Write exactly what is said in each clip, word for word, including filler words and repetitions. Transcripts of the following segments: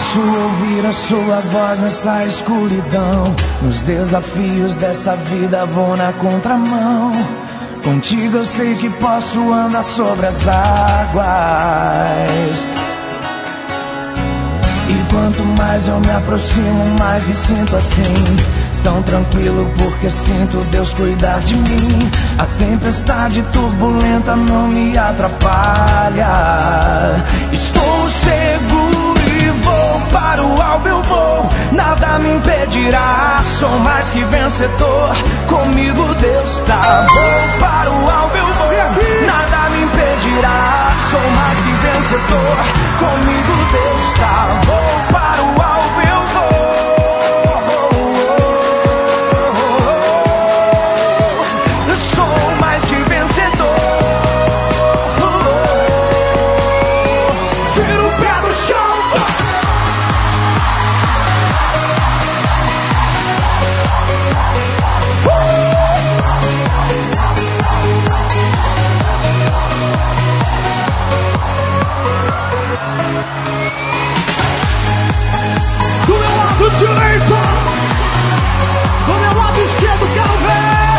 Posso ouvir a sua voz nessa escuridão. Nos desafios dessa vida vou na contramão. Contigo eu sei que posso andar sobre as águas. E quanto mais eu me aproximo, mais me sinto assim, tão tranquilo porque sinto Deus cuidar de mim. A tempestade turbulenta não me atrapalha. Estou seguro e vou para o alvo, eu vou. Nada me impedirá, sou mais que vencedor. Comigo Deus está. Vou para o alvo, eu vou. Nada me impedirá, sou mais que vencedor. Comigo Deus está. Vou para o alvo, eu vou. Direito, do meu lado esquerdo, quero ver.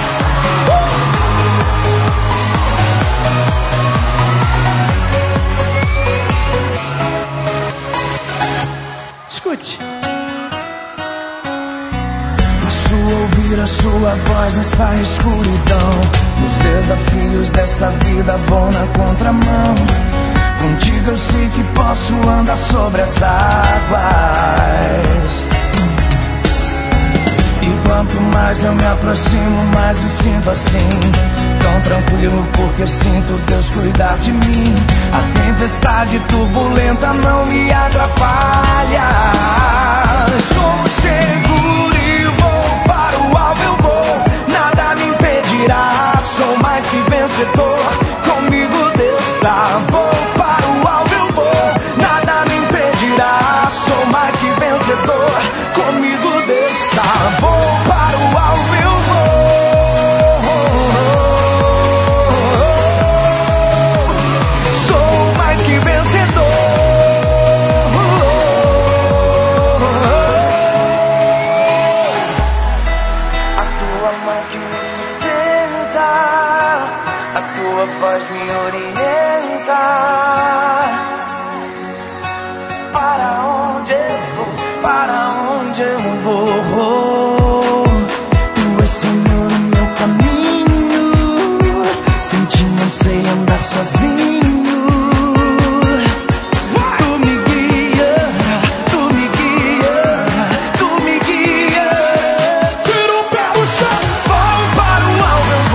uh! Escute. Posso ouvir a sua voz nessa escuridão. Nos desafios dessa vida vou na contramão. Contigo eu sei que posso andar sobre as águas. E quanto mais eu me aproximo, mais me sinto assim, tão tranquilo porque sinto Deus cuidar de mim. A tempestade turbulenta não me atrapalha. Estou seguro e vou para o alvo, eu vou. Nada me impedirá, sou mais que vencedor. Comigo Deus está. Vou para o alvo, eu vou. Nada me impedirá, sou mais que vencedor. Comigo Deus está. Vou para o alvo, eu vou. Sou mais que vencedor. A tua mão que me sustenta, a tua voz me orienta. Para onde eu vou, para onde eu vou. Tu és Senhor no meu caminho, sem ti não sei andar sozinho. Tu me guia, tu me guia, tu me guia. Tira o pé do chão. Vou para o alvo, eu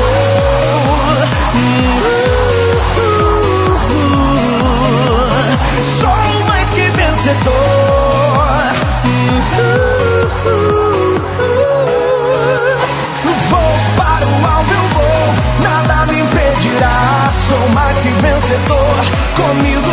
vou. Sou mais que vencedor. Vou para o alvo, eu vou. Nada me impedirá, sou mais que vencedor. Comigo